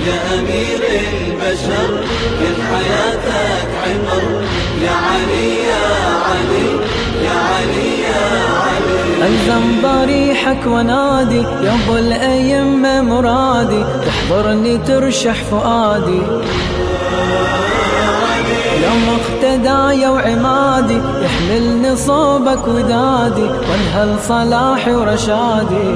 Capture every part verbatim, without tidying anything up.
يا أمير البشر كل حياتك عمر يا علي يا علي يا علي يا علي. ألزم ضريحك ونادي يا أبو الأيمة مرادي، تحضرني ترشح فؤادي يا مقتداي وعمادي، يحملني صوبك ودادي وانهل صلاحي ورشادي.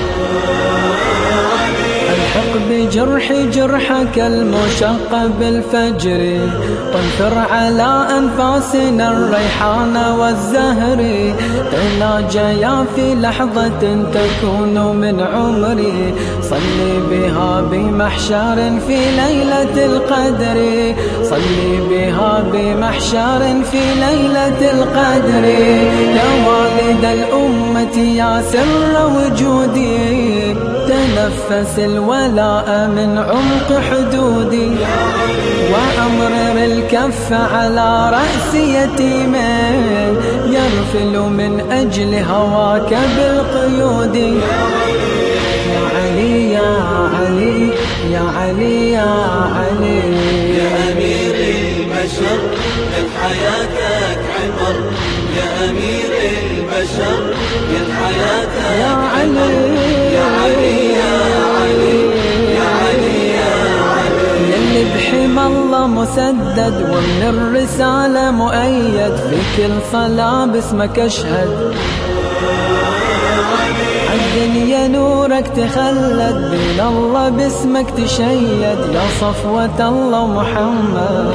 الحق بجرحي جرحك المشقى بالفجر، وانثر على أنفاسنا الريحان والزهر، تناجيا في لحظة تكون من عمري، صلي بها بمحشر في ليلة القدر، صلي بها بمحشر في ليلة القدر. يا والد الأمة يا سر وجودي، تنفس الولاء من عمق حدودي، وأمرر الكف على رأس يتيمين يرفل من أجل هواك بالقيود. يا علي يا علي يا علي يا علي يا أمير البشر كل حياتك عمر يا أمير البشر كل حياتك يا علي يا علي يا علي يا علي يا علي. يلي بحمى الله مسدد ومن الرسالة مؤيد، في كل صلاة باسمك أشهد، عالدنيا نورك تخلد، دين الله باسمك تشيد، يا صفوة الله محمد.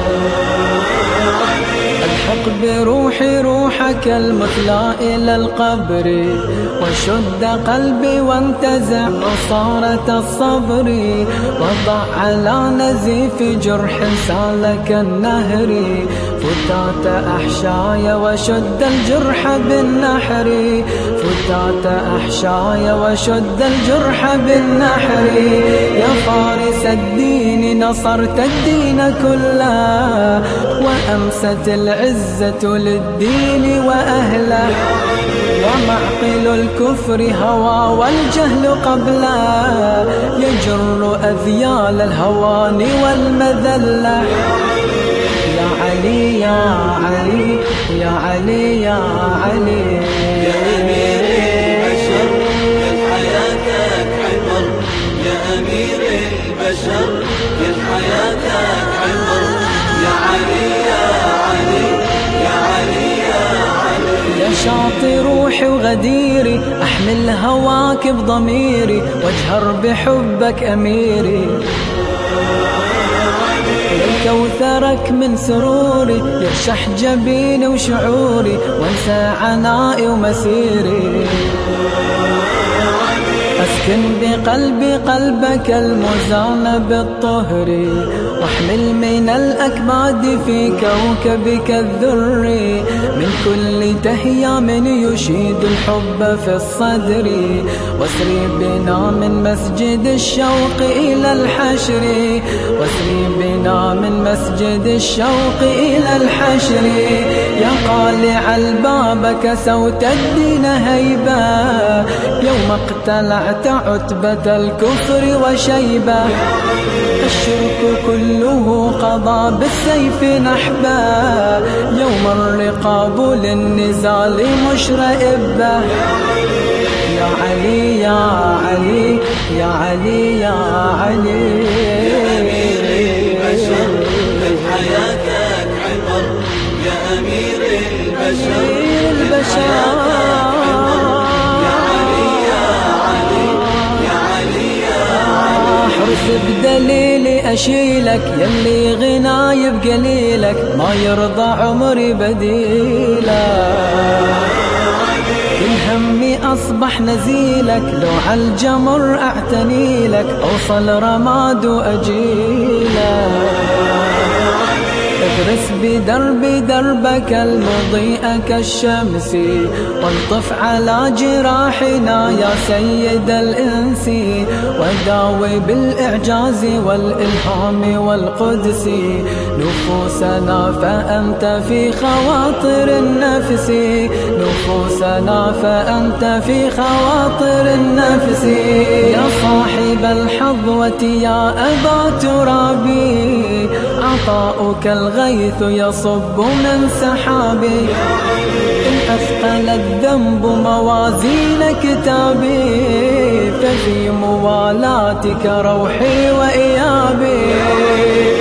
الحق بروحي روحك المثلى إلى القبر، وشد قلبي وانتزع عصارة الصبر، وضع على نزيف جرح سالك النهر، فتات أحشاي وشد الجرح بالنحر، فتات أحشاي وشد الجرح بالنحر. يا فارس الدين نصرت الدين كله، وأمست العزة للدين وأهله، ومعقل الكفر هوى والجهل قبله، يجر أذيال الهوان والمذلة. يا علي يا علي يا علي يا علي يا أمير البشر كل حياتك عمر يا أمير البشر كل حياتك عمر يا علي يا علي يا علي يا علي. يا شاطر روحي وغديري، أحمل هواك بضميري، واجهر بحبك أميري، كوثرك من سروري يرشح جبيني وشعوري، وانسى عنائي ومسيري، أسكن بقلبي قلبك المزان بالطهر، واحمل من الأكباد في كوكبك الذري، من كل تهيا من يشيد الحب في الصدر، واسري بنا من مسجد الشوق إلى الحشر، واسري بنا من مسجد الشوق إلى الحشر. يا قالع الباب كسوت الدين هيبة، يوم اقتلعت عتبة الكفر وشيبة، الشرك كله قضى بالسيف نحبا، يوم الرقاب للنزال مشرئبة. يا علي يا علي يا علي يا علي يا أمير البشر كل حياتك عمر يا أمير البشر كل حياتك عمر يا علي يا علي يا علي يا علي. احرص بدليلي أشيلك يلي غناي بقليلك، ما يرضى عمري بديلك، كل همي أصبح نزيلك، لو عالجمر أعتني لك، أوصل رماد وأجيلك، اغرس بدرب دربك المضيء كالشمس، والطف على جراحنا يا سيد الإنس، وداوي بالإعجاز والإلهام والقدس نفوسنا فأنت في خواطر النفس، نفوسنا فأنت في خواطر النفس. يا صاحب الحظوة يا أبا ترابي، عطاؤك الغيث يصب من سحابي، إن أثقل الذنب موازين كتابي، ففي موالاتك روحي وإيابي.